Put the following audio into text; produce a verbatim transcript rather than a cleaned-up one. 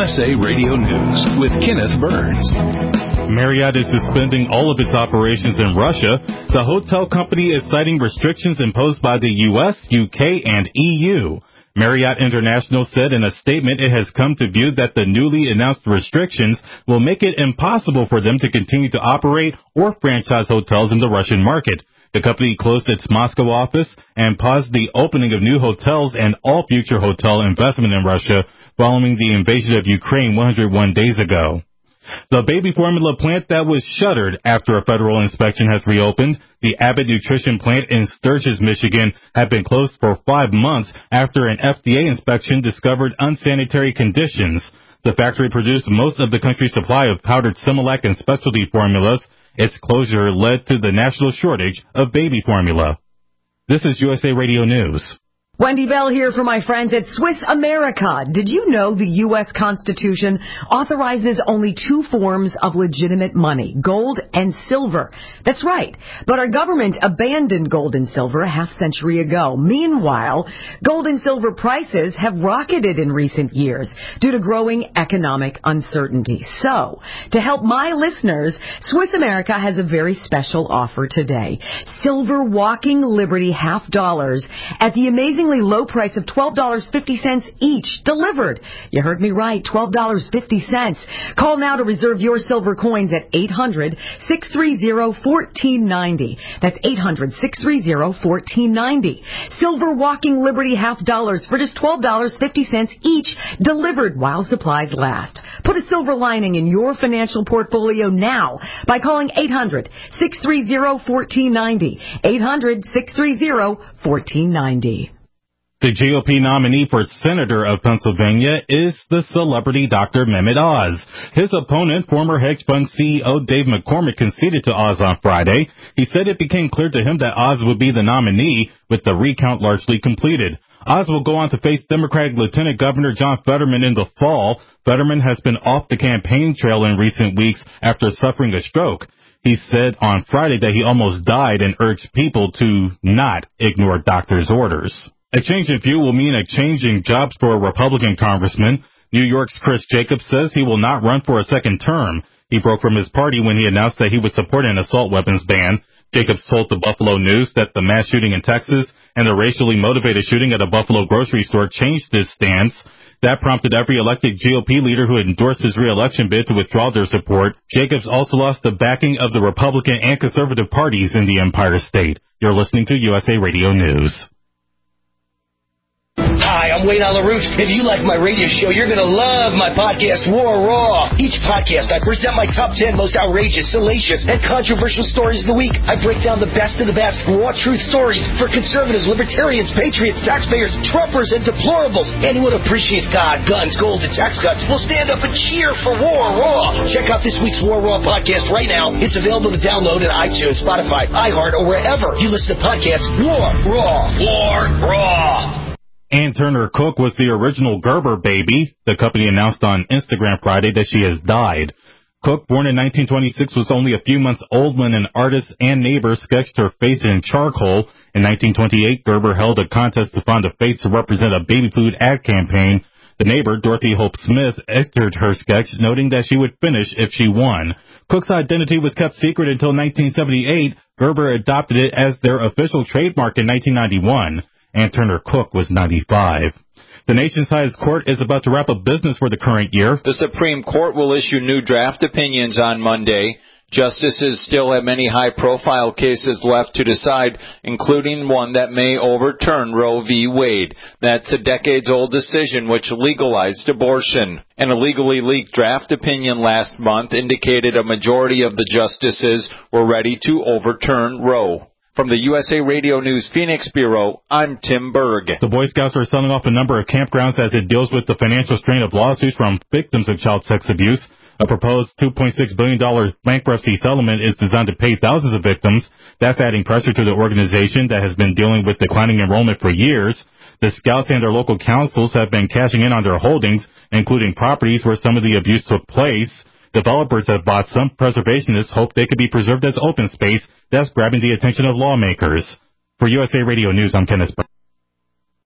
S A Radio News with Kenneth Burns. Marriott is suspending all of its operations in Russia. The hotel company is citing restrictions imposed by the U S, U K, and E U. Marriott International said in a statement it has come to view that the newly announced restrictions will make it impossible for them to continue to operate or franchise hotels in the Russian market. The company closed its Moscow office and paused the opening of new hotels and all future hotel investment in Russia following the invasion of Ukraine one hundred one days ago. The baby formula plant that was shuttered after a federal inspection has reopened. The Abbott Nutrition plant in Sturgis, Michigan, had been closed for five months after an F D A inspection discovered unsanitary conditions. The factory produced most of the country's supply of powdered Similac and specialty formulas. Its closure led to the national shortage of baby formula. This is U S A Radio News. Wendy Bell here for my friends at Swiss America. Did you know the U S Constitution authorizes only two forms of legitimate money, gold and silver? That's right. But our government abandoned gold and silver a half century ago. Meanwhile, gold and silver prices have rocketed in recent years due to growing economic uncertainty. So, to help my listeners, Swiss America has a very special offer today. Silver Walking Liberty half dollars at the amazingly low price of twelve dollars and fifty cents each, delivered. You heard me right, twelve dollars and fifty cents. Call now to reserve your silver coins at eight hundred, six three zero, one four nine zero. That's eight hundred, six three zero, one four nine zero. Silver Walking Liberty half dollars for just twelve dollars and fifty cents each, delivered while supplies last. Put a silver lining in your financial portfolio now by calling eight hundred, six three zero, one four nine zero. eight hundred, six three zero, one four nine zero. The G O P nominee for Senator of Pennsylvania is the celebrity Doctor Mehmet Oz. His opponent, former hedge fund C E O Dave McCormick, conceded to Oz on Friday. He said it became clear to him that Oz would be the nominee, with the recount largely completed. Oz will go on to face Democratic Lieutenant Governor John Fetterman in the fall. Fetterman has been off the campaign trail in recent weeks after suffering a stroke. He said on Friday that he almost died and urged people to not ignore doctor's orders. A change in view will mean a change in jobs for a Republican congressman. New York's Chris Jacobs says he will not run for a second term. He broke from his party when he announced that he would support an assault weapons ban. Jacobs told the Buffalo News that the mass shooting in Texas and the racially motivated shooting at a Buffalo grocery store changed his stance. That prompted every elected G O P leader who endorsed his re-election bid to withdraw their support. Jacobs also lost the backing of the Republican and conservative parties in the Empire State. You're listening to U S A Radio News. Hi, I'm Wayne on LaRouche. If you like my radio show, you're going to love my podcast, War Raw. Each podcast, I present my top ten most outrageous, salacious, and controversial stories of the week. I break down the best of the best raw truth stories for conservatives, libertarians, patriots, taxpayers, Trumpers, and deplorables. Anyone who appreciates God, guns, gold, and tax cuts will stand up and cheer for War Raw. Check out this week's War Raw podcast right now. It's available to download in iTunes, Spotify, iHeart, or wherever you listen to podcasts. War Raw. War Raw. Ann Turner Cook was the original Gerber baby. The company announced on Instagram Friday that she has died. Cook, born in nineteen twenty-six, was only a few months old when an artist and neighbor sketched her face in charcoal. In nineteen twenty-eight, Gerber held a contest to find a face to represent a baby food ad campaign. The neighbor, Dorothy Hope Smith, entered her sketch, noting that she would finish if she won. Cook's identity was kept secret until nineteen seventy-eight. Gerber adopted it as their official trademark in nineteen ninety-one. Ann Turner Cook was ninety-five. The nation's highest court is about to wrap up business for the current year. The Supreme Court will issue new draft opinions on Monday. Justices still have many high-profile cases left to decide, including one that may overturn Roe v. Wade. That's a decades-old decision which legalized abortion. An illegally leaked draft opinion last month indicated a majority of the justices were ready to overturn Roe. From the U S A Radio News Phoenix Bureau, I'm Tim Berg. The Boy Scouts are selling off a number of campgrounds as it deals with the financial strain of lawsuits from victims of child sex abuse. A proposed two point six billion dollars bankruptcy settlement is designed to pay thousands of victims. That's adding pressure to the organization that has been dealing with declining enrollment for years. The Scouts and their local councils have been cashing in on their holdings, including properties where some of the abuse took place. Developers have bought some. Preservationists hope they could be preserved as open space. That's grabbing the attention of lawmakers. For U S A Radio News, I'm Kenneth Burke.